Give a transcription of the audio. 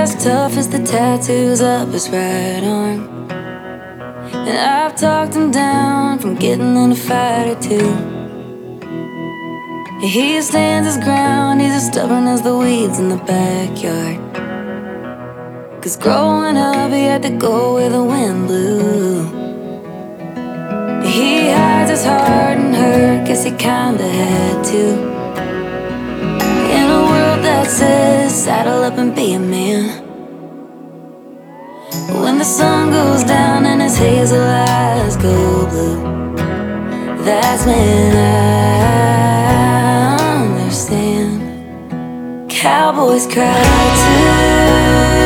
as tough as the tattoos up his right arm. And I've talked him down from getting in a fight or two. He stands his ground, he's as stubborn as the weeds in the backyard. 'Cause growing up he had to go where the wind blew. He hides his heart and hurt, guess he kinda had to. In a world that says saddle up and be a man. When the sun goes down and his hazel eyes go blue, that's when I understand. Cowboys cry too.